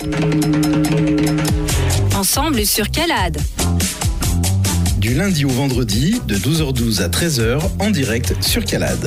Ensemble sur Calade. Du lundi au vendredi, de 12h12 à 13h, en direct sur Calade.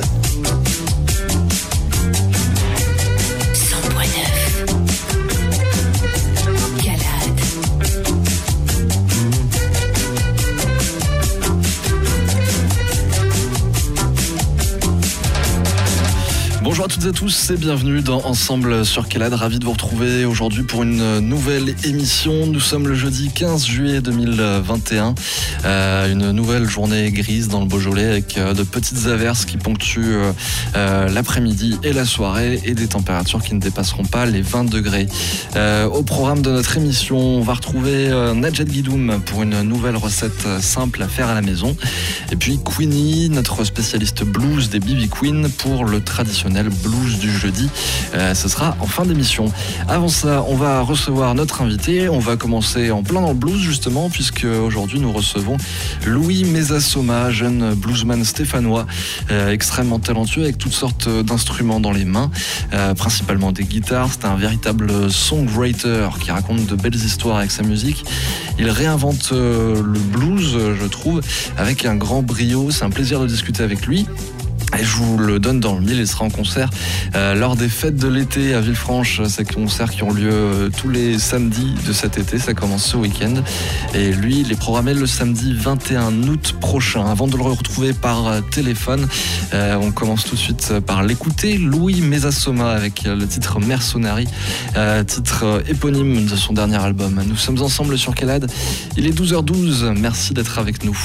Bonjour à toutes et à tous et bienvenue dans Ensemble sur Calade. Ravi de vous retrouver aujourd'hui pour une nouvelle émission. Nous sommes le jeudi 15 juillet 2021. Une nouvelle journée grise dans le Beaujolais avec de petites averses qui ponctuent l'après-midi et la soirée et des températures qui ne dépasseront pas les 20 degrés. Au programme de notre émission, on va retrouver Najat Guidoum pour une nouvelle recette simple à faire à la maison. Et puis Queenie, notre spécialiste blues des BB Queen pour le traditionnel blues du jeudi. Ce sera en fin d'émission. Avant ça, on va recevoir notre invité. On va commencer en plein dans le blues justement, puisque aujourd'hui nous recevons Louis Mezassoma, jeune bluesman stéphanois, extrêmement talentueux avec toutes sortes d'instruments dans les mains, principalement des guitares. C'est un véritable songwriter qui raconte de belles histoires avec sa musique. Il réinvente le blues, je trouve, avec un grand brio. C'est un plaisir de discuter avec lui. Et je vous le donne dans le mille, il sera en concert lors des fêtes de l'été à Villefranche. Ces concerts qui ont lieu tous les samedis de cet été, ça commence ce week-end. Et lui, il est programmé le samedi 21 août prochain. Avant de le retrouver par téléphone, on commence tout de suite par l'écouter. Louis Mezassoma avec le titre Mercenary, titre éponyme de son dernier album. Nous sommes ensemble sur Calade. Il est 12h12, merci d'être avec nous.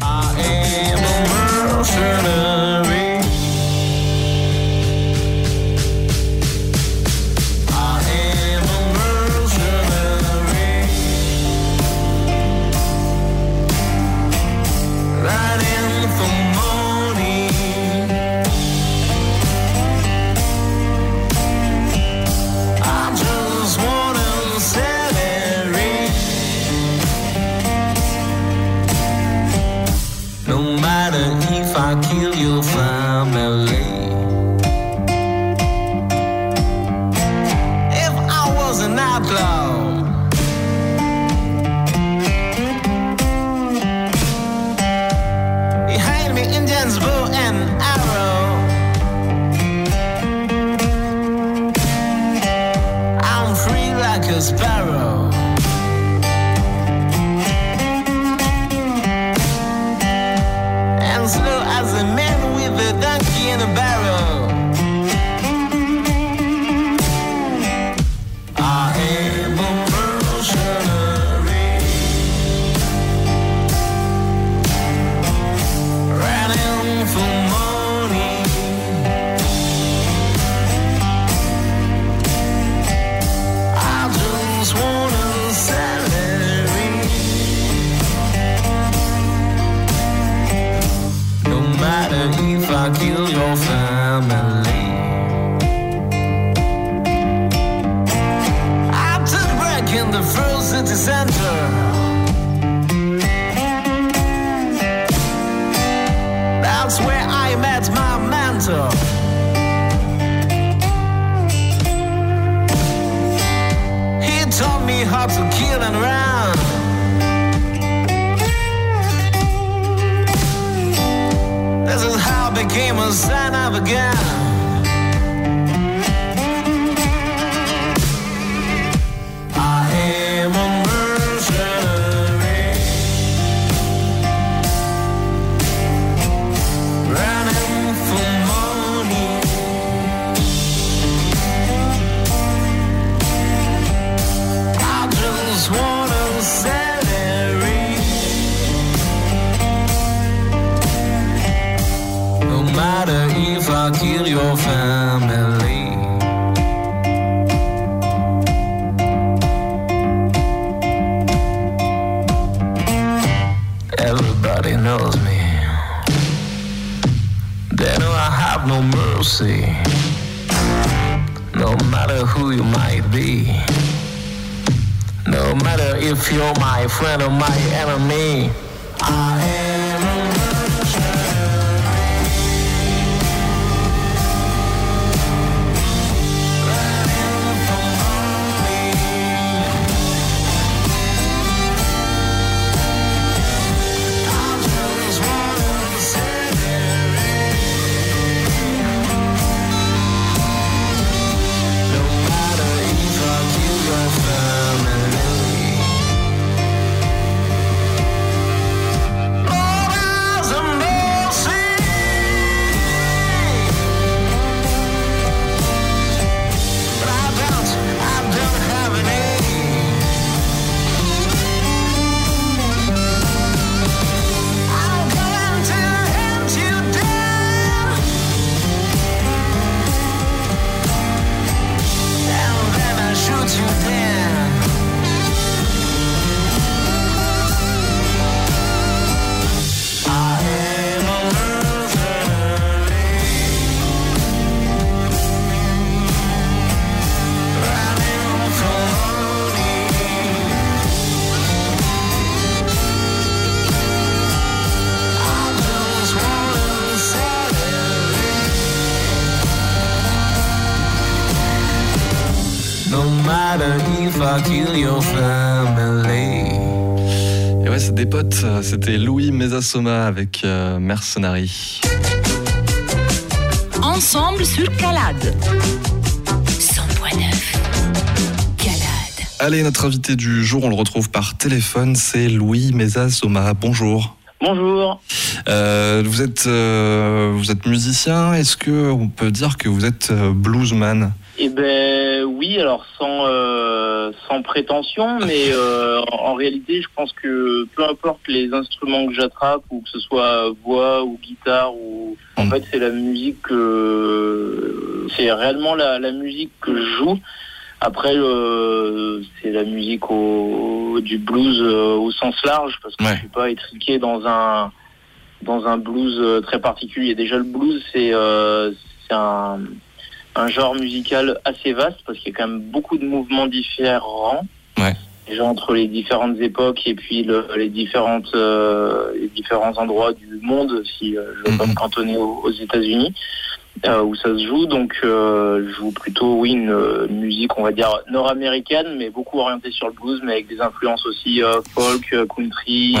No matter who you might be, no matter if you're my friend or my enemy, I am a mercenary. matter if I kill your family. Et ouais, c'est des potes. C'était Louis Mesasoma avec Mercenary. Ensemble sur Calade. 100.9. Calade. Allez, notre invité du jour, on le retrouve par téléphone, c'est Louis Mesasoma. Bonjour. Bonjour. Vous êtes musicien. Est-ce que on peut dire que vous êtes bluesman? Eh ben oui, alors sans prétention, mais en réalité, je pense que peu importe les instruments que j'attrape, ou que ce soit voix ou guitare, ou en fait c'est la musique c'est réellement la musique que je joue. Après, c'est la musique du blues au sens large, parce que je suis pas étriqué dans un blues très particulier. Déjà, le blues, c'est un genre musical assez vaste, parce qu'il y a quand même beaucoup de mouvements différents. Ouais. Déjà entre les différentes époques et puis les différents endroits du monde, si je veux pas me cantonner aux États-Unis. Où ça se joue, donc je joue plutôt une musique, on va dire nord-américaine, mais beaucoup orientée sur le blues, mais avec des influences aussi folk, country,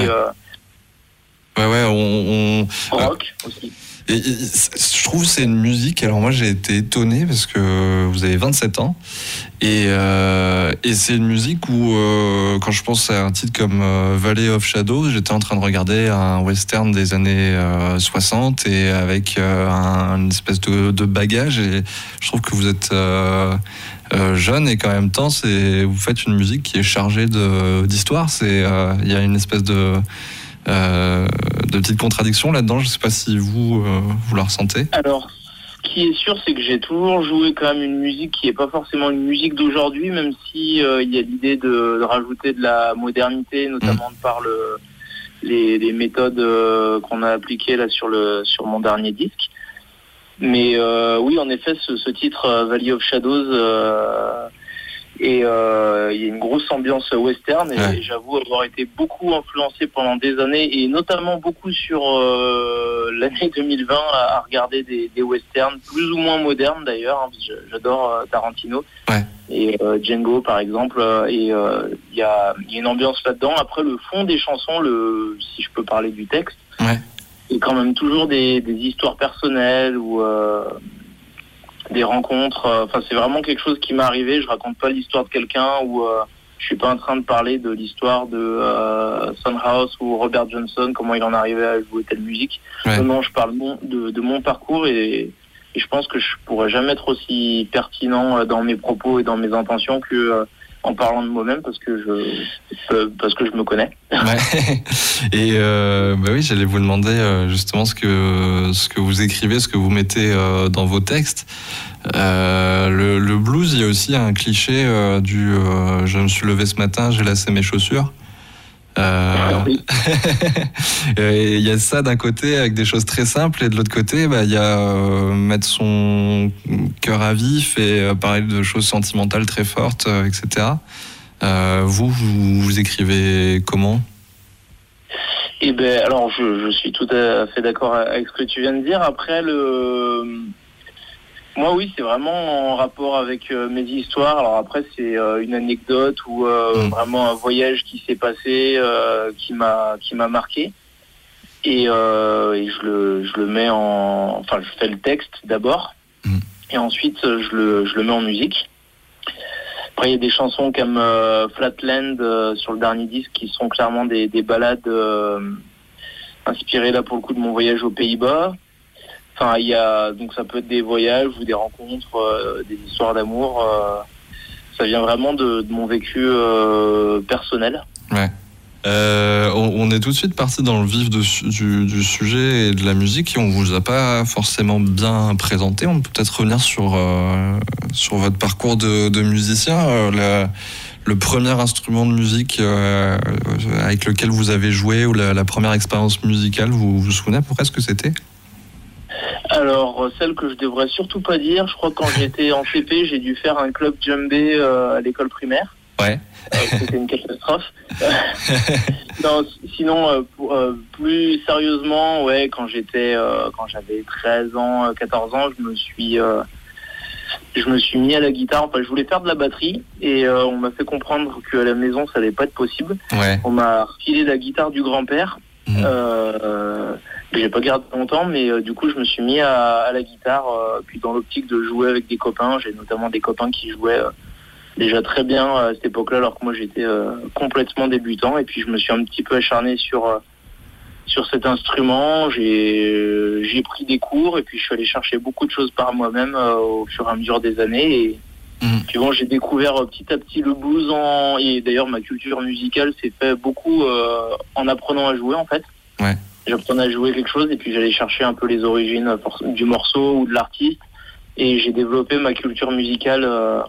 rock aussi. Et je trouve que c'est une musique, alors moi j'ai été étonné parce que vous avez 27 ans et c'est une musique où quand je pense à un titre comme Valley of Shadows, j'étais en train de regarder un western des années 60 et avec une espèce de bagage, et je trouve que vous êtes jeune et qu'en même temps vous faites une musique qui est chargée d'histoire. Il y a une espèce de petites contradictions là-dedans. Je ne sais pas si vous la ressentez. Alors, ce qui est sûr, c'est que j'ai toujours joué quand même une musique qui n'est pas forcément une musique d'aujourd'hui, même si il y a l'idée de rajouter de la modernité, notamment par les méthodes qu'on a appliquées là sur mon dernier disque. Mais oui, en effet, ce titre Valley of Shadows, et il y a une grosse ambiance western, et j'avoue avoir été beaucoup influencé pendant des années, et notamment beaucoup sur l'année 2020 à regarder des westerns plus ou moins modernes d'ailleurs, hein, parce que j'adore Tarantino et Django par exemple, et il y a une ambiance là-dedans. Après, le fond des chansons, si je peux parler du texte, c'est quand même toujours des histoires personnelles ou des rencontres. Enfin, c'est vraiment quelque chose qui m'est arrivé. Je raconte pas l'histoire de quelqu'un, ou je suis pas en train de parler de l'histoire de Sunhouse ou Robert Johnson, comment il en arrivait à jouer telle musique. Non, je parle de mon parcours, et je pense que je pourrais jamais être aussi pertinent dans mes propos et dans mes intentions que en parlant de moi-même, parce que je me connais. Et oui, j'allais vous demander justement ce que vous écrivez, ce que vous mettez dans vos textes. Le blues, il y a aussi un cliché je me suis levé ce matin, j'ai lassé mes chaussures. Il y a ça d'un côté avec des choses très simples, et de l'autre côté il y a mettre son cœur à vif et parler de choses sentimentales très fortes, etc. Vous écrivez comment? Eh ben, alors je suis tout à fait d'accord avec ce que tu viens de dire. Après, moi, oui, c'est vraiment en rapport avec mes histoires. Alors après, c'est une anecdote ou vraiment un voyage qui s'est passé, qui m'a marqué. Et je le mets enfin, je fais le texte d'abord, et ensuite je le mets en musique. Après, il y a des chansons comme Flatland sur le dernier disque qui sont clairement des ballades inspirées là pour le coup de mon voyage aux Pays-Bas. Enfin, donc ça peut être des voyages ou des rencontres, des histoires d'amour. Ça vient vraiment de mon vécu personnel. Ouais. On est tout de suite parti dans le vif du sujet et de la musique, et on vous a pas forcément bien présenté. On peut peut-être revenir sur votre parcours de musicien. Le premier instrument de musique avec lequel vous avez joué, ou la première expérience musicale, vous vous souvenez à peu près ce que c'était? Alors, celle que je devrais surtout pas dire, je crois que quand j'étais en CP, j'ai dû faire un club djembé à l'école primaire. Ouais. C'était une catastrophe. Non, sinon, plus sérieusement, quand j'avais 13 ans, 14 ans, je me suis je me suis mis à la guitare. Enfin, je voulais faire de la batterie et on m'a fait comprendre qu'à la maison, ça allait pas être possible. Ouais. On m'a refilé la guitare du grand-père. Que j'ai pas gardé longtemps, mais du coup, je me suis mis à la guitare. Puis dans l'optique de jouer avec des copains, j'ai notamment des copains qui jouaient déjà très bien à cette époque-là, alors que moi, j'étais complètement débutant. Et puis, je me suis un petit peu acharné sur cet instrument. J'ai pris des cours et puis je suis allé chercher beaucoup de choses par moi-même au fur et à mesure des années. Et puis bon, j'ai découvert petit à petit le blues et d'ailleurs ma culture musicale s'est fait beaucoup en apprenant à jouer en fait. Ouais. J'apprenais à jouer quelque chose et puis j'allais chercher un peu les origines du morceau ou de l'artiste et j'ai développé ma culture musicale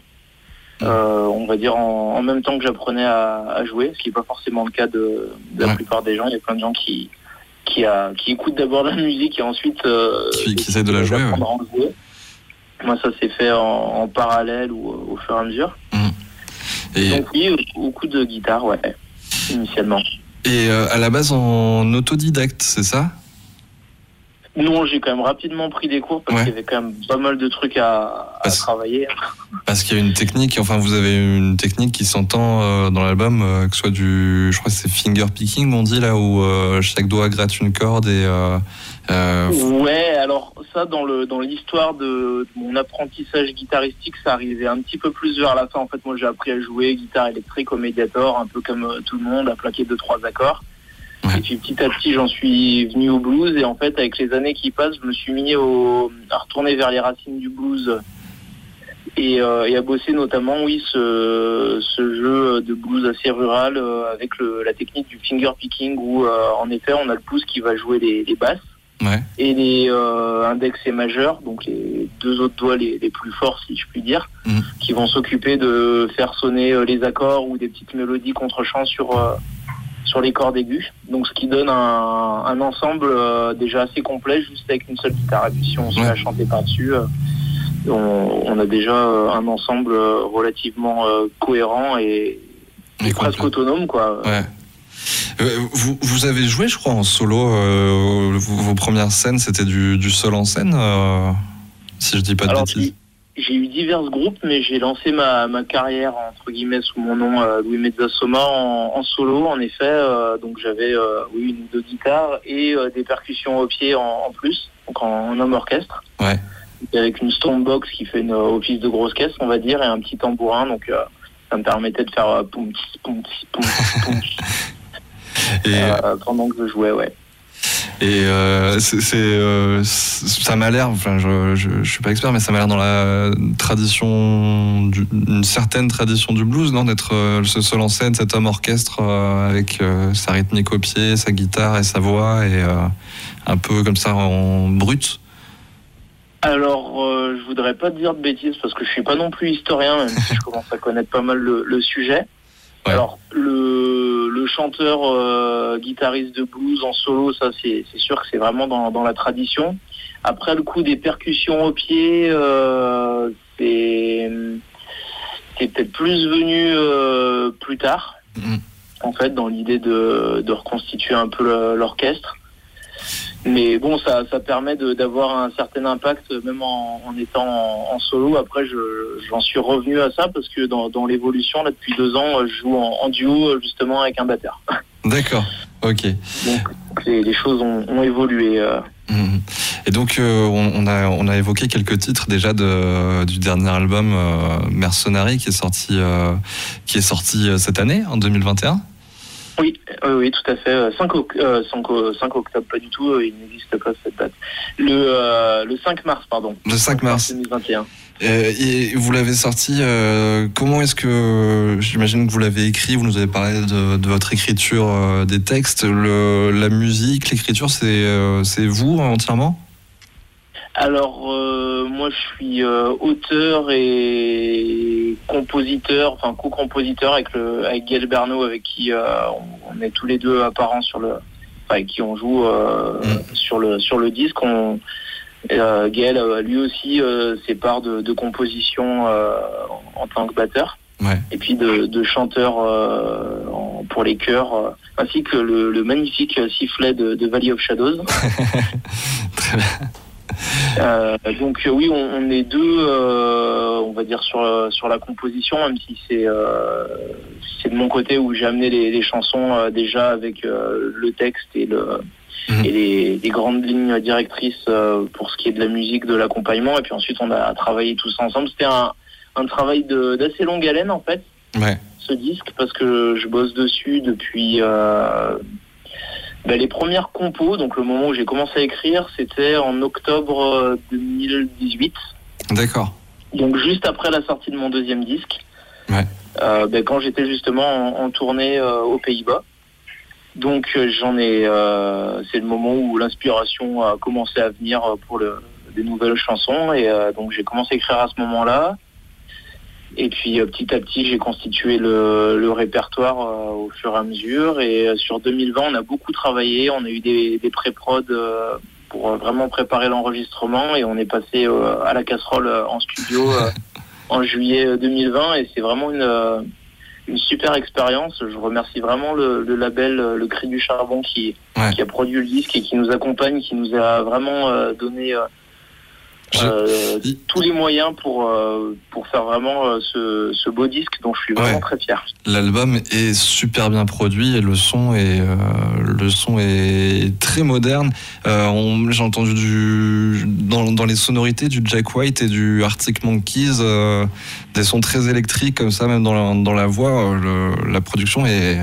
on va dire en même temps que j'apprenais à jouer, ce qui n'est pas forcément le cas de la plupart des gens. Il y a plein de gens qui écoutent d'abord la musique et ensuite qui essaient de la jouer. Ouais. Moi, ça s'est fait en parallèle ou au fur et à mesure. Et donc oui, beaucoup de guitare, ouais, initialement. Et à la base en autodidacte, c'est ça ? Non, j'ai quand même rapidement pris des cours parce qu'il y avait quand même pas mal de trucs à travailler. Parce qu'il y a une technique, enfin vous avez une technique qui s'entend dans l'album, que ce soit je crois que c'est finger picking, on dit là, où chaque doigt gratte une corde et... Ouais, alors ça dans l'histoire de mon apprentissage guitaristique, ça arrivait un petit peu plus vers la fin. En fait, moi j'ai appris à jouer guitare électrique au Mediator, un peu comme tout le monde, à plaquer 2-3 accords. Et puis petit à petit, j'en suis venu au blues. Et en fait, avec les années qui passent, je me suis mis à retourner vers les racines du blues et à bosser notamment, oui, ce jeu de blues assez rural avec la technique du finger picking où, en effet, on a le pouce qui va jouer les basses et les index et majeurs, donc les deux autres doigts les plus forts, si je puis dire, qui vont s'occuper de faire sonner les accords ou des petites mélodies contre-champs sur les cordes aiguës, donc ce qui donne un ensemble déjà assez complet juste avec une seule guitare. Et puis si on se met à chanter par-dessus, on a déjà un ensemble relativement cohérent et presque autonome, quoi. Ouais. Vous avez joué, je crois, en solo. Vos premières scènes, c'était du seul en scène, si je dis pas de bêtises. J'ai eu divers groupes, mais j'ai lancé ma carrière, entre guillemets, sous mon nom, Louis Mezzasoma, en solo, en effet. Donc j'avais une ou deux guitares et des percussions au pied en plus, donc en homme orchestre. Ouais. Avec une Stonebox qui fait une office de grosse caisse, on va dire, et un petit tambourin. Donc ça me permettait de faire poum, poum, poum, poum. Pendant que je jouais, ouais. Et ça m'a l'air, enfin je suis pas expert, mais ça m'a l'air dans la tradition, une certaine tradition du blues, non, d'être ce seul en scène, cet homme orchestre avec sa rythmique au pied, sa guitare et sa voix, et un peu comme ça en brut. Alors, je voudrais pas te dire de bêtises parce que je suis pas non plus historien, même si je commence à connaître pas mal le sujet. Ouais. Alors, le chanteur guitariste de blues en solo, ça c'est sûr que c'est vraiment dans la tradition. Après, le coup des percussions au pied, c'est peut-être plus venu plus tard, en fait, dans l'idée de reconstituer un peu l'orchestre. Mais bon, ça permet d'avoir un certain impact même en étant en solo. Après, j'en suis revenu à ça parce que dans l'évolution, là, depuis 2 ans, je joue en duo justement avec un batteur. D'accord, ok. Donc les choses ont évolué. Et donc on a évoqué quelques titres déjà du dernier album Mercenary qui est sorti cette année, en 2021. Oui, tout à fait. 5 octobre, pas du tout, il n'existe pas cette date. Le 5 mars, pardon. Le 5 mars 2021. Et vous l'avez sorti, comment est-ce que, j'imagine que vous l'avez écrit, vous nous avez parlé de votre écriture des textes, la musique, l'écriture, c'est vous entièrement ? Alors, moi je suis auteur et compositeur, enfin co-compositeur avec Gaël Bernot, avec qui on est tous les deux apparents avec qui on joue sur le disque. Gaël lui aussi ses parts de composition en tant que batteur, et puis de chanteur pour les chœurs, ainsi que le magnifique sifflet de Valley of Shadows. Très bien. Donc oui, on est deux, on va dire sur la composition, même si c'est de mon côté où j'ai amené les chansons déjà avec le texte et les grandes lignes directrices pour ce qui est de la musique, de l'accompagnement. Et puis ensuite, on a travaillé tous ensemble. C'était un travail d'assez longue haleine en fait, ce disque, parce que je bosse dessus depuis les premières compos. Donc le moment où j'ai commencé à écrire, c'était en octobre 2018. D'accord. Donc juste après la sortie de mon deuxième disque, quand j'étais justement en tournée aux Pays-Bas. Donc c'est le moment où l'inspiration a commencé à venir pour des nouvelles chansons, et donc j'ai commencé à écrire à ce moment-là. Et puis petit à petit, j'ai constitué le répertoire au fur et à mesure. Et sur 2020, on a beaucoup travaillé. On a eu des pré-prod pour vraiment préparer l'enregistrement. Et on est passé à la casserole en studio en juillet 2020. Et c'est vraiment une super expérience. Je remercie vraiment le label Le Cri du Charbon qui a produit le disque et qui nous accompagne, qui nous a vraiment donné... tous les moyens pour faire vraiment ce beau disque dont je suis vraiment très fier. L'album est super bien produit et le son est très moderne. J'ai entendu dans les sonorités du Jack White et du Arctic Monkeys des sons très électriques comme ça, même dans la voix. La production est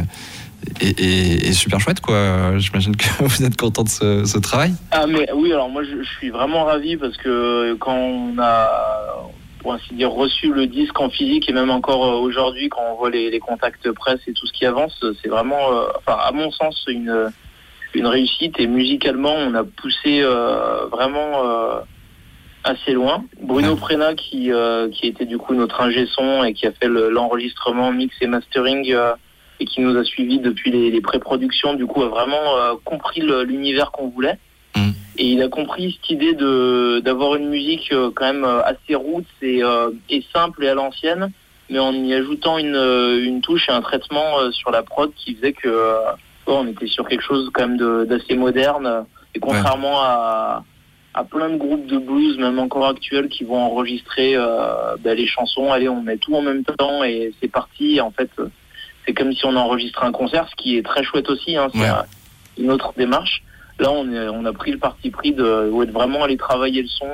super chouette, quoi. J'imagine que vous êtes content de ce travail. Ah mais oui, alors moi je suis vraiment ravi parce que quand on a, pour ainsi dire, reçu le disque en physique, et même encore aujourd'hui quand on voit les contacts presse et tout ce qui avance, c'est vraiment, à mon sens, une réussite. Et musicalement, on a poussé vraiment assez loin. Bruno Prena qui était du coup notre ingé son et qui a fait l'enregistrement, mix et mastering, et qui nous a suivis depuis les pré-productions, du coup a vraiment compris l'univers qu'on voulait. Et il a compris cette idée d'avoir une musique quand même assez roots et simple et à l'ancienne, mais en y ajoutant une touche et un traitement sur la prod qui faisait que on était sur quelque chose quand même d'assez moderne. Et contrairement à plein de groupes de blues, même encore actuels, qui vont enregistrer les chansons, allez, on met tout en même temps et c'est parti. En fait, c'est comme si on enregistrait un concert, ce qui est très chouette aussi, c'est une autre démarche. Là, on a pris le parti pris de vraiment aller travailler le son.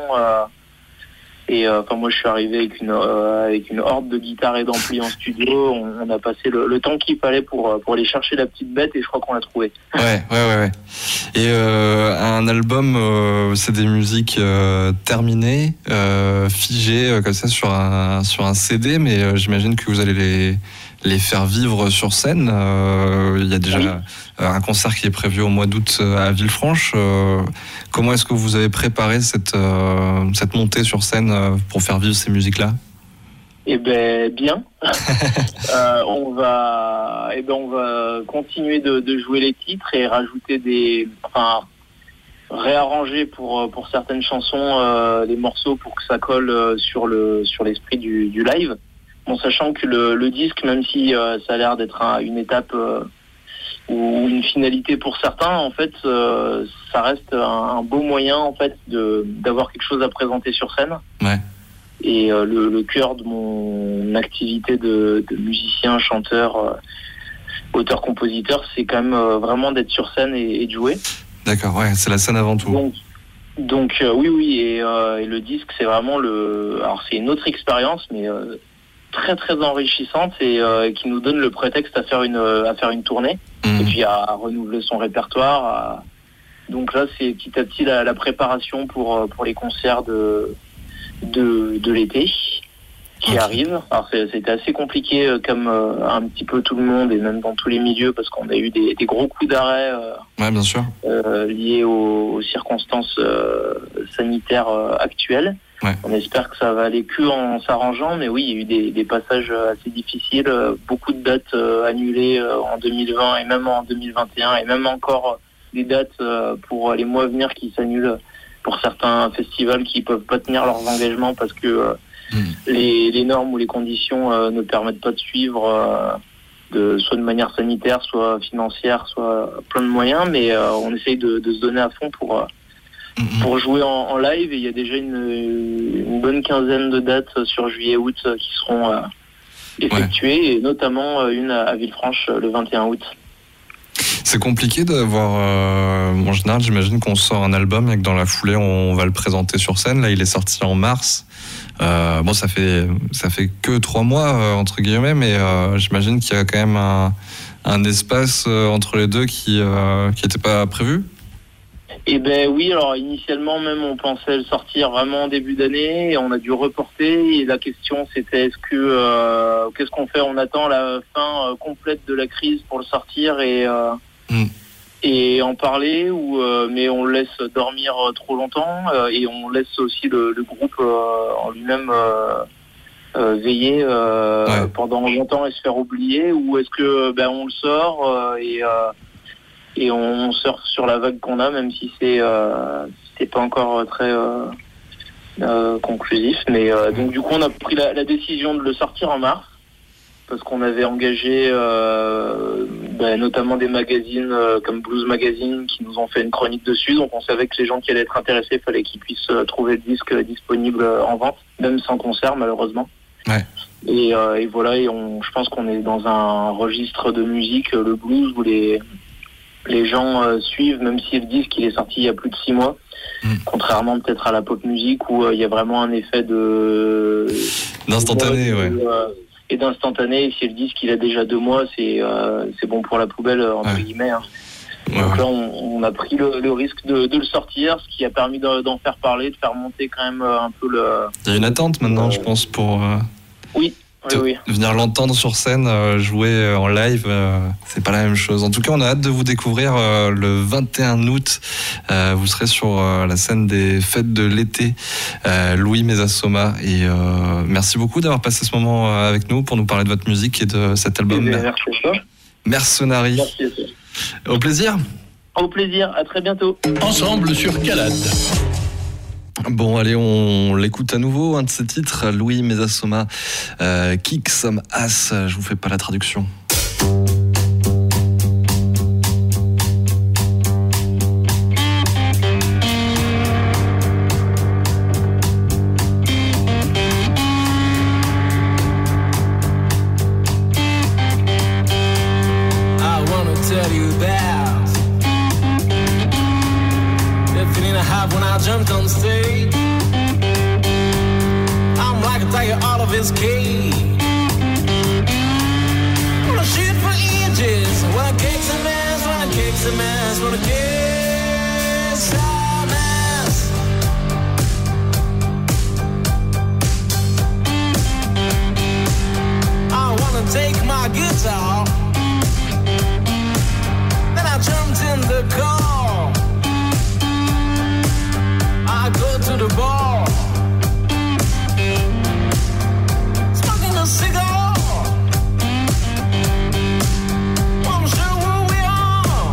Moi, je suis arrivé avec une horde de guitares et d'amplis en studio. On a passé le temps qu'il fallait pour aller chercher la petite bête, et je crois qu'on l'a trouvé. Ouais. Et un album, c'est des musiques terminées, figées comme ça sur un CD, mais j'imagine que vous allez les faire vivre sur scène. Il y a déjà un concert qui est prévu au mois d'août à Villefranche. Comment est-ce que vous avez préparé cette montée sur scène pour faire vivre ces musiques-là ? Bien. On va continuer de jouer les titres et rajouter réarranger pour certaines chansons les morceaux pour que ça colle sur l'esprit du live. Bon, sachant que le disque, même si ça a l'air d'être une étape ou une finalité pour certains, en fait, ça reste un beau moyen, en fait, d'avoir quelque chose à présenter sur scène. Ouais. Et le cœur de mon activité de musicien, chanteur, auteur-compositeur, c'est quand même vraiment d'être sur scène et de jouer. D'accord, ouais, c'est la scène avant tout. Donc oui, et le disque, c'est vraiment alors c'est une autre expérience, mais très très enrichissante, et qui nous donne le prétexte à faire une tournée, et puis à renouveler son répertoire. Donc là, c'est petit à petit la préparation pour les concerts de l'été qui arrivent. Alors c'était assez compliqué, comme un petit peu tout le monde, et même dans tous les milieux, parce qu'on a eu des gros coups d'arrêt bien sûr. Liés aux circonstances sanitaires actuelles. Ouais. On espère que ça va aller que en s'arrangeant, mais oui, il y a eu des passages assez difficiles, beaucoup de dates annulées en 2020 et même en 2021, et même encore des dates pour les mois à venir qui s'annulent pour certains festivals qui peuvent pas tenir leurs engagements parce que les normes ou les conditions ne permettent pas de suivre soit de manière sanitaire, soit financière, soit plein de moyens, mais on essaye de se donner à fond pour jouer en live, et il y a déjà une bonne quinzaine de dates sur juillet-août qui seront effectuées, et notamment une à Villefranche le 21 août. C'est compliqué d'avoir... en général, j'imagine qu'on sort un album et que dans la foulée, on va le présenter sur scène. Là, il est sorti en mars. Bon, ça fait que 3 mois, entre guillemets, mais j'imagine qu'il y a quand même un espace entre les deux qui n'était pas prévu. Eh ben oui, alors initialement même on pensait le sortir vraiment en début d'année, et on a dû reporter, et la question c'était qu'est-ce qu'on fait? On attend la fin complète de la crise pour le sortir et en parler, mais on le laisse dormir trop longtemps, et on laisse aussi le groupe en lui-même veiller pendant longtemps et se faire oublier, ou est-ce que on le sort et on surfe sur la vague qu'on a, même si c'est pas encore très conclusif. Mais donc du coup, on a pris la décision de le sortir en mars, parce qu'on avait engagé notamment des magazines comme Blues Magazine qui nous ont fait une chronique dessus. Donc on savait que les gens qui allaient être intéressés, il fallait qu'ils puissent trouver le disque disponible en vente, même sans concert malheureusement. Ouais. Et voilà, je pense qu'on est dans un registre de musique, le blues, où les gens suivent, même si le disque il est sorti il y a plus de 6 mois, contrairement peut-être à la pop musique où il y a vraiment un effet d'instantané, et d'instantané. Et si le disque il a déjà 2 mois, c'est bon pour la poubelle entre guillemets. Hein. Donc là, on a pris le risque de le sortir, ce qui a permis d'en faire parler, de faire monter quand même un peu le... Il y a une attente maintenant, je pense, pour... Oui. Venir l'entendre sur scène, jouer en live, c'est pas la même chose. En tout cas, on a hâte de vous découvrir le 21 août. Vous serez sur la scène des fêtes de l'été, Louis Mesasoma. Et merci beaucoup d'avoir passé ce moment avec nous pour nous parler de votre musique et de cet album. Merci à toi. Mercenary. Merci à toi. Au plaisir. Au plaisir, à très bientôt. Ensemble sur Calade. Bon, allez, on l'écoute à nouveau, un de ses titres, Louis Mesasoma, Kick Some Ass. Je vous fais pas la traduction. Jumped on stage, I'm like a tiger out of his cage. Wanna shoot for inches, wanna kick some ass, wanna kick some ass, wanna kick some ass. I wanna take my guitar, then I jumped in the car. I go to the bar, smoking a cigar. I'm sure who we are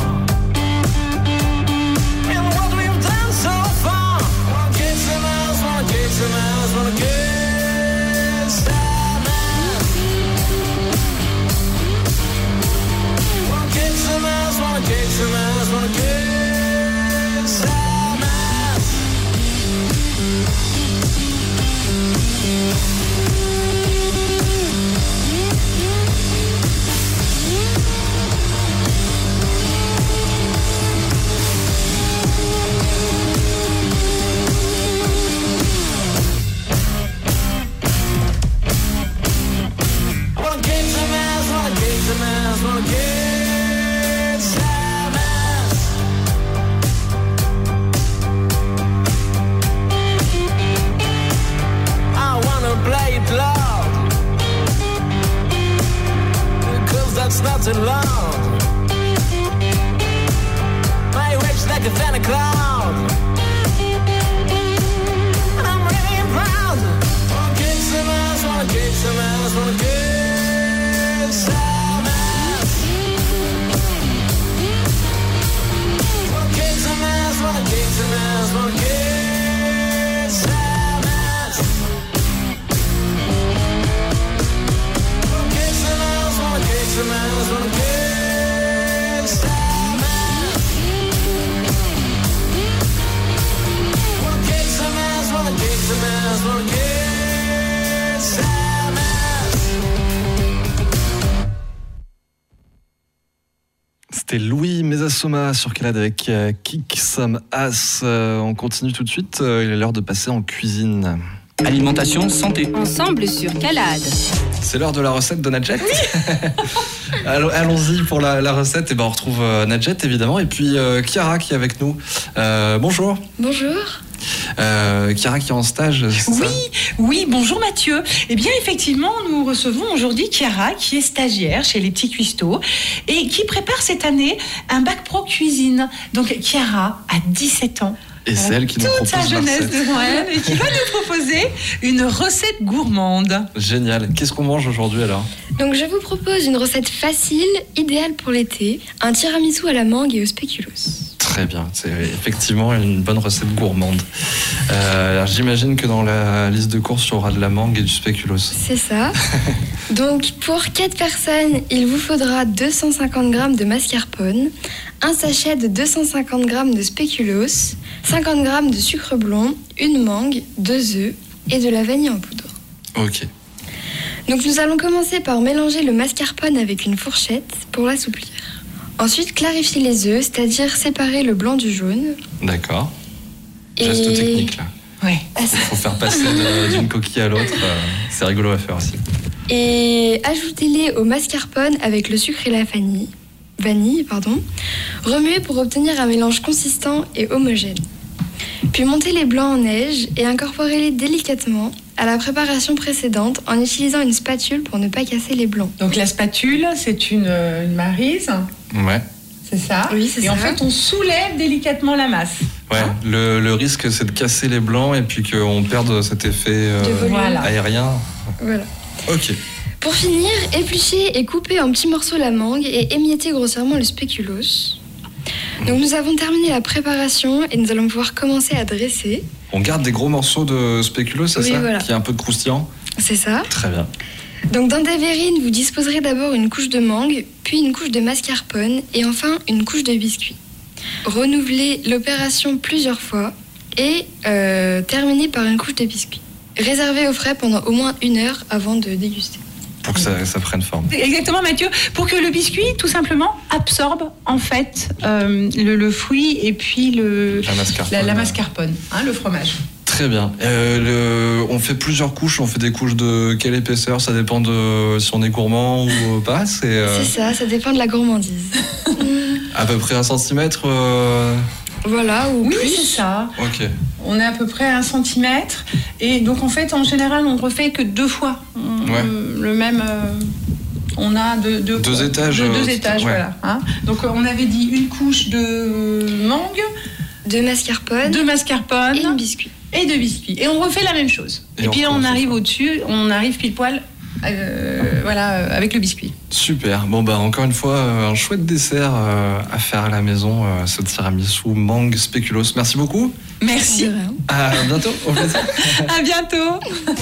and what we've done so far. Wanna kick some ass, wanna kick some ass, wanna kick some ass. Wanna kick some ass, wanna kick some ass, wanna kick some ass. That's not too long. My rage like a Santa Claus, and I'm really proud. Wanna kick some ass, wanna kick some ass, wanna kick some ass. Wanna kick some ass, wanna kick some ass, wanna kick some ass. Some ass, wanna kick some ass. C'était Louis Mesasoma sur Calade avec Kick Some Ass. On continue tout de suite. Il est l'heure de passer en cuisine. Alimentation, santé. Ensemble sur Calade. C'est l'heure de la recette de Nadjet. Allons-y pour la recette. Et on retrouve Nadjet évidemment et puis Chiara qui est avec nous. Bonjour. Bonjour. Chiara qui est en stage, c'est ça ? Oui, bonjour Mathieu. Eh bien, effectivement, nous recevons aujourd'hui Chiara, qui est stagiaire chez Les Petits Cuistots et qui prépare cette année un bac pro cuisine. Donc, Chiara a 17 ans. Et c'est elle qui nous propose toute sa jeunesse la recette. devant elle et qui va nous proposer une recette gourmande. Génial. Qu'est-ce qu'on mange aujourd'hui alors ? Donc je vous propose une recette facile, idéale pour l'été, un tiramisu à la mangue et au spéculoos. Très bien, c'est effectivement une bonne recette gourmande. Alors j'imagine que dans la liste de courses, il y aura de la mangue et du spéculoos. C'est ça. Donc pour 4 personnes, il vous faudra 250 g de mascarpone, un sachet de 250 g de spéculoos, 50 g de sucre blond, une mangue, 2 œufs et de la vanille en poudre. Ok. Donc nous allons commencer par mélanger le mascarpone avec une fourchette pour l'assouplir. Ensuite, clarifier les œufs, c'est-à-dire séparer le blanc du jaune. D'accord. Geste technique là. Ouais. Il faut faire passer d'une coquille à l'autre. C'est rigolo à faire aussi. Et ajoutez-les au mascarpone avec le sucre et la vanille. Remuez pour obtenir un mélange consistant et homogène. Puis montez les blancs en neige et incorporez-les délicatement à la préparation précédente en utilisant une spatule pour ne pas casser les blancs. Donc, la spatule, c'est une maryse. Ouais. C'est ça ? Oui, c'est et ça. en fait, on soulève délicatement la masse. Ouais, le risque c'est de casser les blancs et puis qu'on perde cet effet De volume. Voilà. aérien. Voilà. Ok. Pour finir, épluchez et coupez en petits morceaux la mangue et émiettez grossièrement le spéculoos. Donc nous avons terminé la préparation et nous allons pouvoir commencer à dresser. On garde des gros morceaux de spéculoos, c'est Oui, ça ? voilà. Qui est un peu de croustillant. C'est ça. Très bien. Donc dans des verrines, vous disposerez d'abord une couche de mangue, puis une couche de mascarpone et enfin une couche de biscuit. Renouvelez l'opération plusieurs fois et terminez par une couche de biscuit. Réservez au frais pendant au moins 1 heure avant de déguster. Pour que ça prenne forme. Exactement, Mathieu. Pour que le biscuit, tout simplement, absorbe en fait le fruit et puis la mascarpone, le fromage. Très bien. On fait plusieurs couches. On fait des couches de quelle épaisseur ? Ça dépend de si on est gourmand ou pas. C'est ça dépend de la gourmandise. À peu près 1 centimètre. Voilà, ou Oui, plus. c'est ça. Ok. On est à peu près à 1 centimètre. Et donc, en fait, en général, on refait que 2 fois. Le même... on a deux étages. Deux étages, ouais. voilà. Hein. Donc, on avait dit une couche de mangue, De mascarpone. de mascarpone Et de biscuit. et de biscuit. Et on refait la même chose. Et Et on puis, on recommence arrive à au-dessus, on arrive pile poil avec le biscuit. Super. Bon, encore une fois, un chouette dessert à faire à la maison, ce tiramisu mangue spéculoos. Merci beaucoup. Merci. De rien. À bientôt. Au plaisir. À bientôt.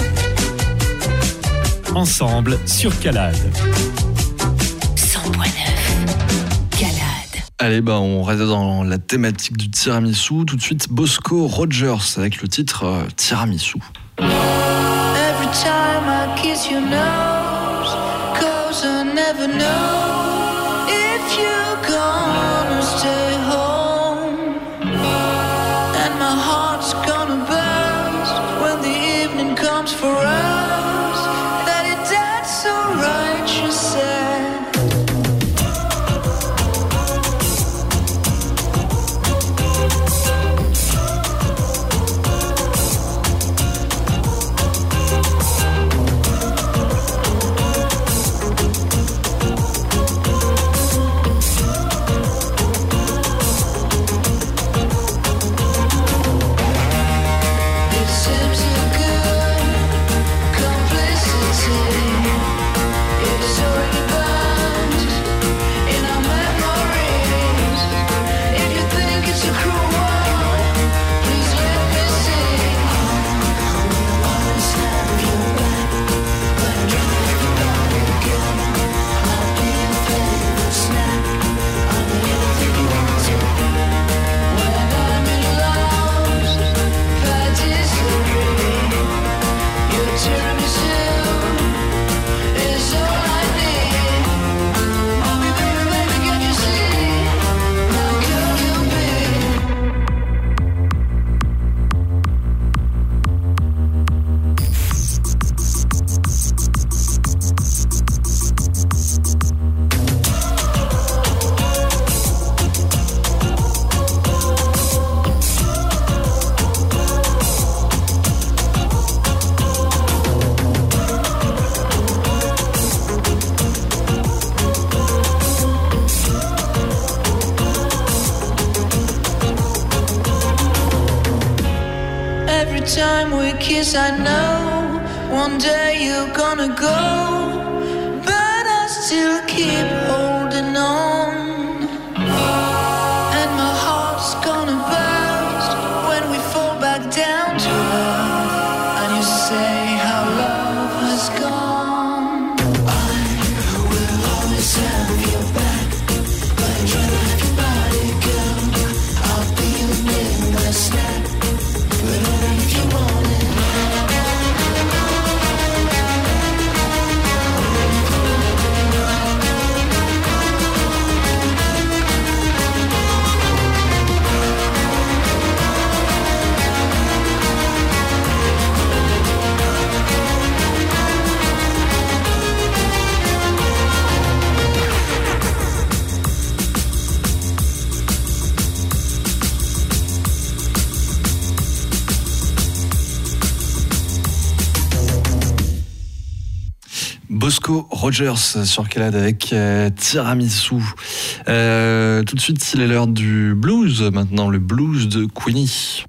Ensemble sur Calade. 100.9 Calade. Allez, on reste dans la thématique du tiramisu. Tout de suite, Bosco Rogers avec le titre Tiramisu. Every time I kiss your nose, 'cause I never know if you're gonna stay home. And my heart's gonna burst when the evening comes for us. That it that's alright, she said. time we kiss, I know one day you're gonna go, but I still keep holding on. And my heart's gonna burst when we fall back down to earth, and you say how love has gone. I will always have your back, but you like your body, girl. I'll be the midnight snack, but only if you want it. Bosco Rogers sur Calade avec Tiramisu. Tout de suite, il est l'heure du blues. Maintenant, le blues de Queenie.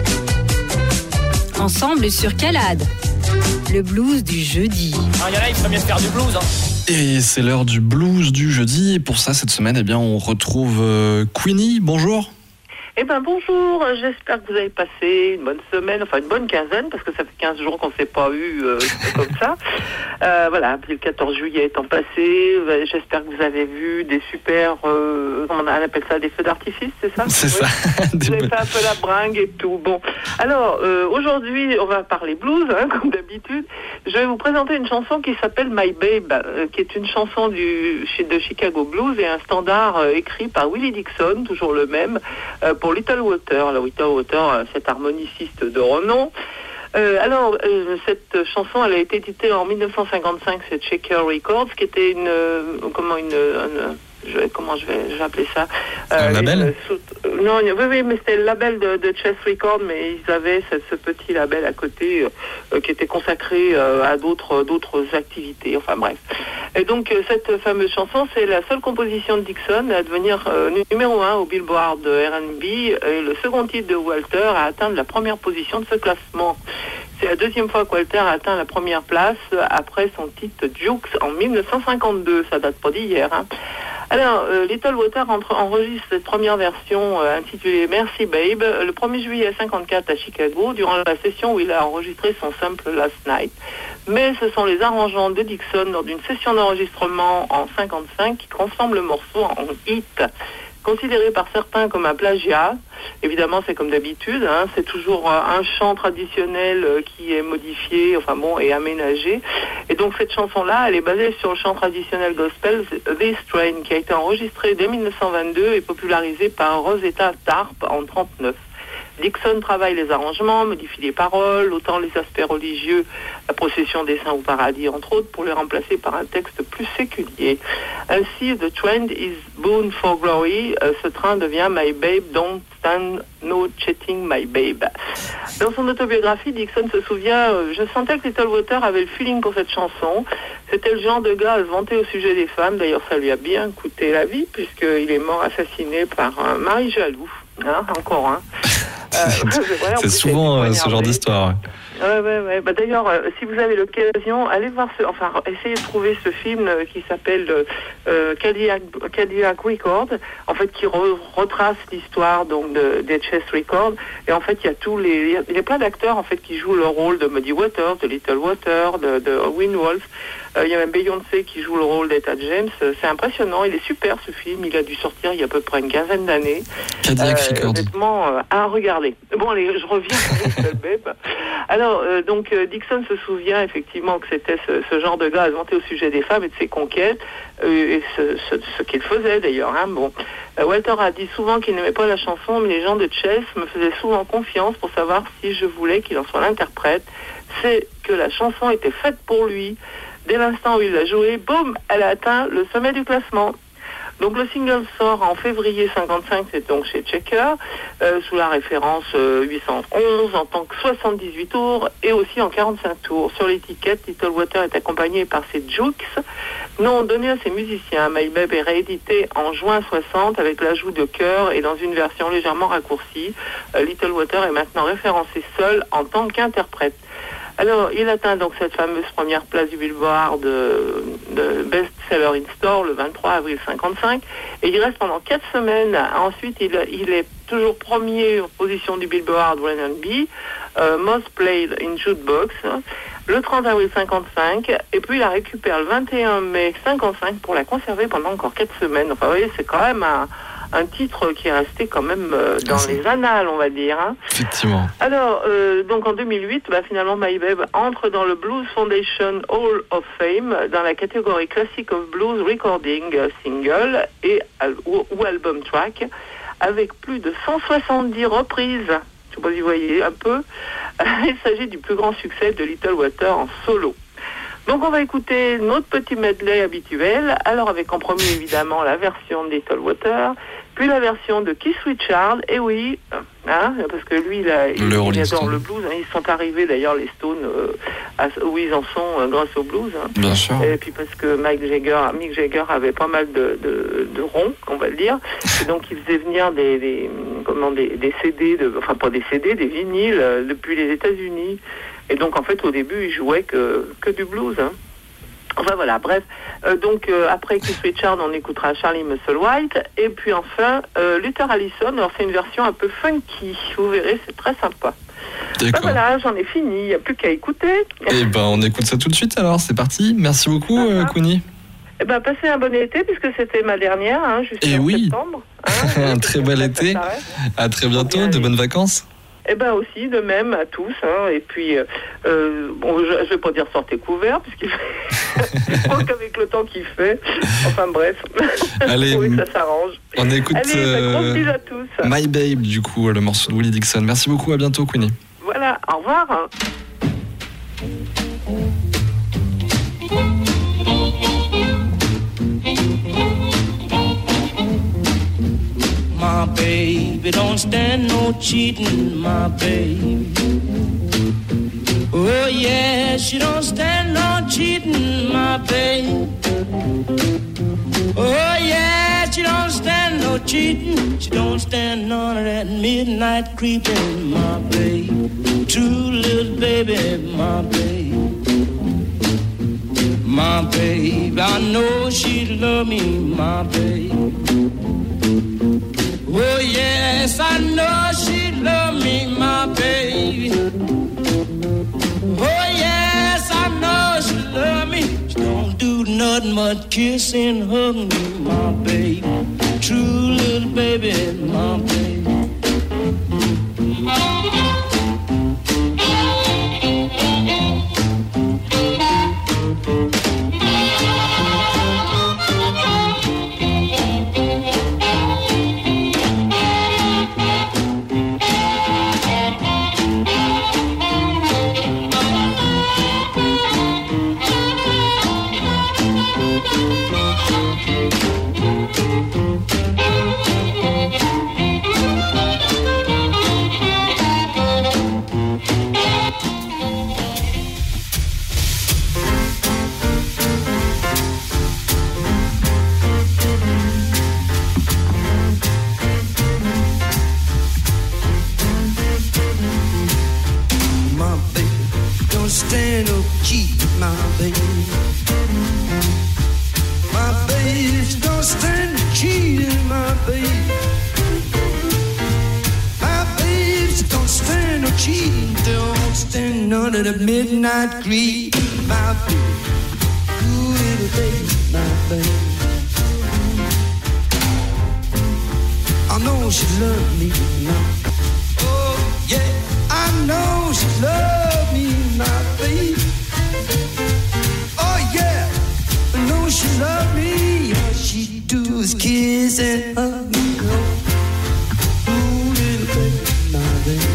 Ensemble sur Calade. Le blues du jeudi. Il y en a, il ferait mieux de faire du blues. Et c'est l'heure du blues du jeudi. Et pour ça, cette semaine, eh bien, on retrouve Queenie. Bonjour. Eh ben bonjour, j'espère que vous avez passé une bonne semaine, enfin une bonne quinzaine, parce que ça fait 15 jours qu'on ne s'est pas eu comme ça. Voilà, puis le 14 juillet étant passé, j'espère que vous avez vu des super, on appelle ça des feux d'artifice, c'est ça? C'est ça. Vous avez fait un peu la bringue et tout. Bon, alors aujourd'hui on va parler blues, hein, comme d'habitude. Je vais vous présenter une chanson qui s'appelle My Babe, qui est une chanson de Chicago Blues et un standard écrit par Willie Dixon, toujours le même, pour Little Walter. Little Walter, cet harmoniciste de renom. Cette chanson, elle a été éditée en 1955 chez Checker Records, qui était comment je vais appeler ça, un label oui, mais c'était le label de Chess Records, mais ils avaient ce petit label à côté qui était consacré à d'autres activités, enfin bref. Et donc cette fameuse chanson, c'est la seule composition de Dixon à devenir numéro 1 au Billboard R&B, et le second titre de Walter à atteindre la première position de ce classement. C'est la deuxième fois que Walter a atteint la première place après son titre Jukes en 1952, ça date pas d'hier, hein. Alors, Little Walter enregistre cette première version intitulée Merci Babe le 1er juillet 1954 à Chicago, durant la session où il a enregistré son sample Last Night. Mais ce sont les arrangements de Dixon lors d'une session d'enregistrement en 1955 qui transforment le morceau en hit. Considéré par certains comme un plagiat, évidemment c'est comme d'habitude, hein, c'est toujours un chant traditionnel qui est modifié, et aménagé. Et donc cette chanson-là, elle est basée sur le chant traditionnel gospel This Train, qui a été enregistré dès 1922 et popularisé par Rosetta Tharpe en 1939. Dixon travaille les arrangements, modifie les paroles, autant les aspects religieux, la procession des saints au paradis, entre autres, pour les remplacer par un texte plus séculier. Ainsi, The Train is bound for glory, ce train devient My Babe, don't stand no cheating my babe. Dans son autobiographie, Dixon se souvient, je sentais que Little Walter avait le feeling pour cette chanson. C'était le genre de gars à se vanter au sujet des femmes. D'ailleurs, ça lui a bien coûté la vie, puisqu'il est mort assassiné par un mari jaloux. Hein, encore un. C'est souvent ce genre d'histoire. Ouais. D'ailleurs, si vous avez l'occasion, allez voir essayez de trouver ce film qui s'appelle Cadillac Records, en fait, qui retrace l'histoire donc des Chess Records. Et en fait, il y a plein d'acteurs en fait qui jouent le rôle de Muddy Waters, de Little Walter, de Win Wolf. Il y a même Beyoncé qui joue le rôle d'Etta James. C'est impressionnant. Il est super ce film. Il a dû sortir il y a à peu près une quinzaine d'années. Cadillac Records. Honnêtement, à regarder. Bon, allez, je reviens sur Little Babe. Alors, Dixon se souvient effectivement que c'était ce genre de gars à se vanter au sujet des femmes et de ses conquêtes, et ce qu'il faisait d'ailleurs. Hein. Bon, Walter a dit souvent qu'il n'aimait pas la chanson, mais les gens de Chess me faisaient souvent confiance pour savoir si je voulais qu'il en soit l'interprète. C'est que la chanson était faite pour lui. Dès l'instant où il l'a jouée, boum, elle a atteint le sommet du classement. Donc le single sort en février 55, c'est donc chez Checker, sous la référence 811 en tant que 78 tours et aussi en 45 tours. Sur l'étiquette, Little Water est accompagné par ses Jukes, nom donné à ses musiciens. My Babe est réédité en juin 60 avec l'ajout de chœurs et dans une version légèrement raccourcie. Little Water est maintenant référencé seul en tant qu'interprète. Alors, il atteint donc cette fameuse première place du Billboard de Best Seller in Store le 23 avril 55 et il reste pendant 4 semaines. Ensuite, il est toujours premier en position du Billboard R&B, Most Played in Jukebox, le 30 avril 55 et puis il la récupère le 21 mai 55 pour la conserver pendant encore 4 semaines. Enfin, vous voyez, c'est quand même un titre qui est resté quand même dans les annales, on va dire. Hein. Effectivement. Alors, donc en 2008, finalement, My Babe entre dans le Blues Foundation Hall of Fame dans la catégorie Classic of Blues Recording Single ou Album Track avec plus de 170 reprises. Je ne sais pas si vous voyez un peu. Il s'agit du plus grand succès de Little Water en solo. Donc on va écouter notre petit medley habituel, alors avec en premier évidemment la version de Little Water, puis la version de Keith Richards, et oui, hein, parce que lui il adore le blues, hein, ils sont arrivés d'ailleurs les Stones où ils en sont grâce au blues. Hein. Bien sûr. Et puis parce que Mick Jagger avait pas mal de ronds, on va le dire, et donc il faisait venir des CD, enfin pas des CD, des vinyles depuis les États-Unis. Et donc, en fait, au début, il jouait que du blues. Hein. Enfin, voilà, bref. Après Keith Richards, on écoutera Charlie Musselwhite. Et puis, enfin, Luther Allison. Alors, c'est une version un peu funky. Vous verrez, c'est très sympa. D'accord. Voilà, j'en ai fini. Il n'y a plus qu'à écouter. Eh ben, on écoute ça tout de suite, alors. C'est parti. Merci beaucoup, Kouny. Eh ben, passez un bon été, puisque c'était ma dernière, hein, jusqu'en septembre. Hein, un très bel été. À très bientôt. De bonnes vacances. Eh bien aussi, de même à tous. Hein. Et puis, je ne vais pas dire sortez couverts, puisqu'il fait qu'avec le temps qu'il fait. Enfin bref, allez, oui, ça s'arrange. On écoute gros bisous à tous. My Babe, du coup, le morceau de Willie Dixon. Merci beaucoup, à bientôt, Kouny. Voilà, au revoir. My baby don't stand no cheating, my baby. Oh yeah, she don't stand no cheating, my baby. Oh yeah, she don't stand no cheating. She don't stand none of that midnight creeping, my baby. True little baby, my baby. My baby, I know she love me, my baby. Oh yes, I know she love me, my baby. Oh yes, I know she love me. She don't do nothing but kiss and hug me, my baby. True little baby, my baby. The midnight creep, my baby, ooh, little baby, my baby. I know she love me now. Oh yeah, I know she love me, my baby. Oh yeah, I know she love me. All she do is kiss and hug me. Ooh, little baby, my baby.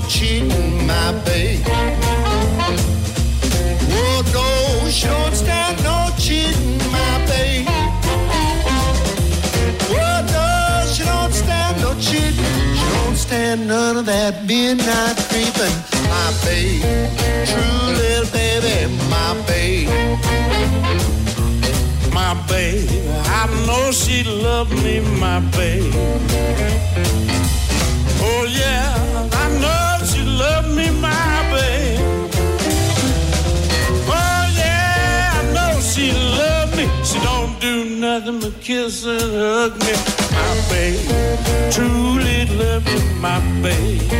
cheating, my babe. Oh no, she don't stand no cheating, my babe. Oh no, she don't stand no cheating. She don't stand none of that midnight creeping, my babe. True little baby, my babe. My babe, I know she loved me, my babe. Oh yeah, I know she loved me, my babe. Oh yeah, I know she loved me. She don't do nothing but kiss and hug me, my babe. Truly love me, my babe.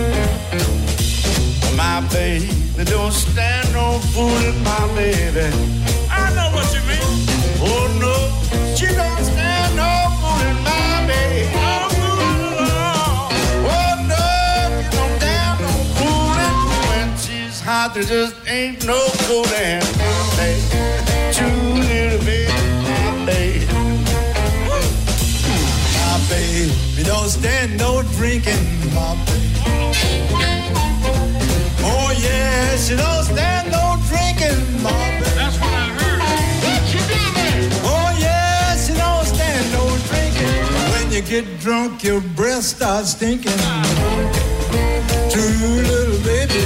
My babe, don't stand no fooling, my baby. I know what you mean. Oh no, she don't stand no fooling, my baby. No fooling at all. Oh no, she don't stand no fooling. When she's hot, there just ain't no fooling, my baby. True little baby, my baby. My baby don't stand no drinking, my baby. Oh yeah, she don't stand no drinking, my baby. That's what I heard. What you doing? Oh yeah, she don't stand no drinking. When you get drunk, your breath starts stinking. True little baby.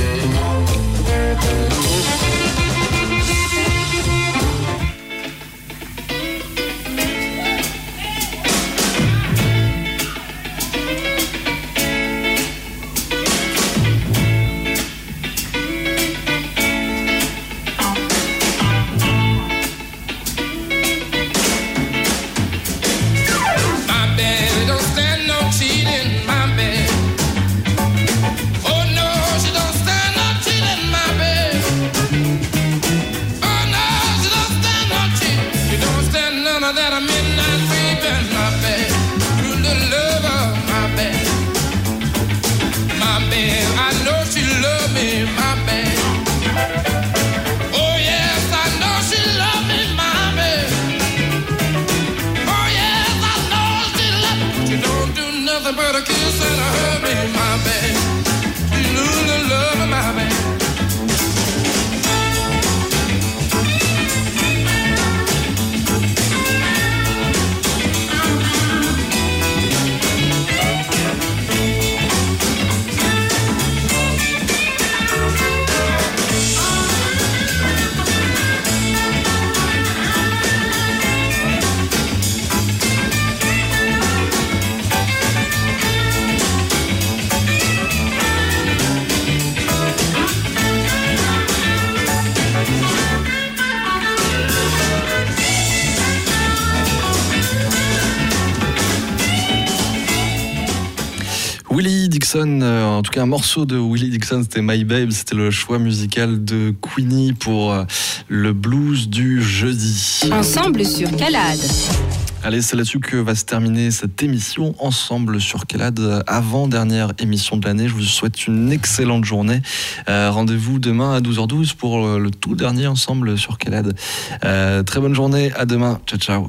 Willie Dixon, en tout cas un morceau de Willie Dixon, c'était My Babe, c'était le choix musical de Queenie pour le blues du jeudi. Ensemble sur Calade. Allez, c'est là-dessus que va se terminer cette émission Ensemble sur Calade, avant-dernière émission de l'année. Je vous souhaite une excellente journée. Rendez-vous demain à 12h12 pour le tout dernier Ensemble sur Calade. Très bonne journée, à demain. Ciao, ciao.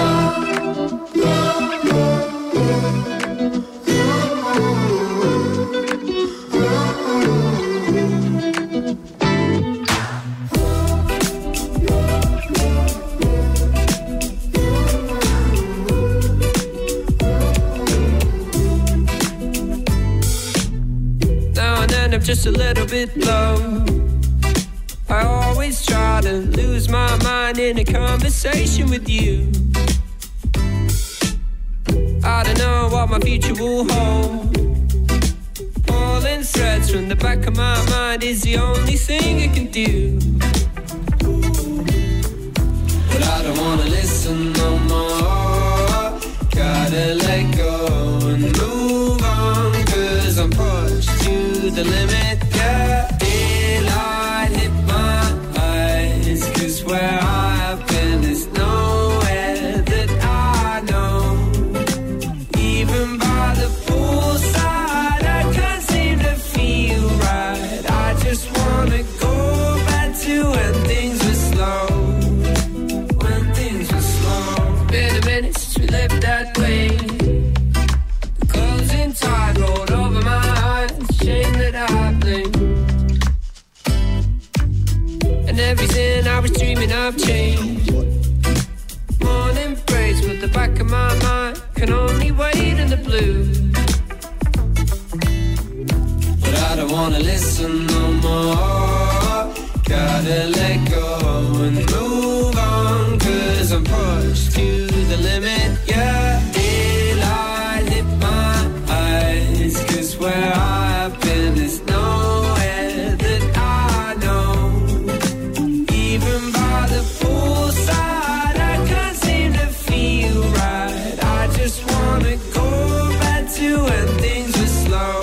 Just a little bit low. I always try to lose my mind in a conversation with you. I don't know what my future will hold. Pulling threads from the back of my mind is the only thing I can do. But I don't wanna listen no more. Gotta let go and move on, 'cause I'm pushed to the limit, yeah. Daylight hit my eyes, 'cause where I've been is nowhere that I know. Even by the poolside, I can't seem to feel right. I just wanna go back to when things were slow. When things were slow. Been a minute since we lived that way. The closing tide rolled over my eyes. Shame that was dreaming of change. Morning praise, but the back of my mind can only wait in the blue. But I don't wanna listen no more. Gotta let go and move on, 'cause I'm pushed to the limit, yeah. Daylight hit my eyes, 'cause where I've been is nowhere that I know. Even by the poolside, I can't seem to feel right. I just wanna go back to when things were slow.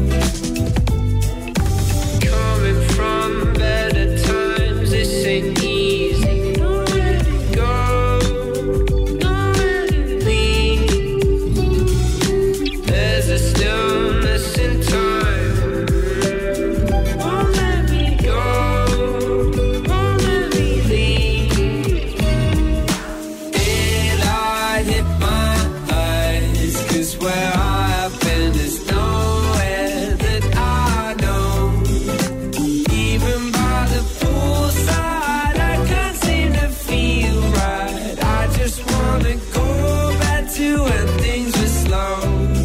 Coming from better times, this ain't easy. Don't let it go, don't let it leave. There's a stillness in time. Won't let me go, won't let me leave. Daylight hit my eyes, 'cause where I've been is nowhere that I know. Even by the poolside, I can't seem to feel right. I just wanna go back to when things were slow.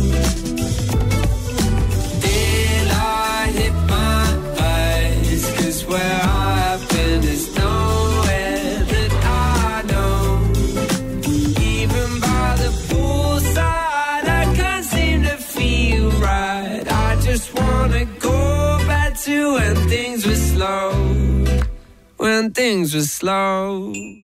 Daylight hit my eyes, 'cause where I've been is nowhere that I know. Even by the poolside, I can't seem to feel right. I just wanna go back to when things were slow. When things were slow.